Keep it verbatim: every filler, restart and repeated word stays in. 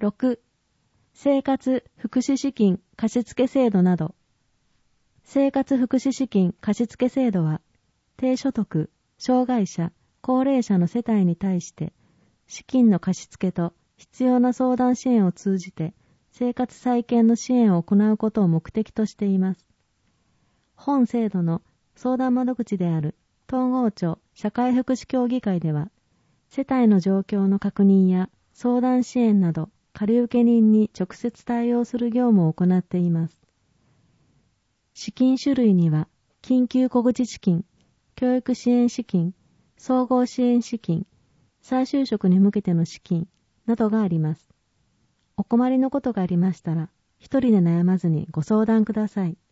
ろく、生活福祉資金貸付制度など。生活福祉資金貸付制度は、低所得、障害者、高齢者の世帯に対して、資金の貸付と必要な相談支援を通じて、生活再建の支援を行うことを目的としています。本制度の相談窓口である東郷町社会福祉協議会では、世帯の状況の確認や相談支援など、借受人に直接対応する業務を行っています。資金種類には、緊急小口資金、教育支援資金、総合支援資金、再就職に向けての資金などがあります。お困りのことがありましたら、一人で悩まずにご相談ください。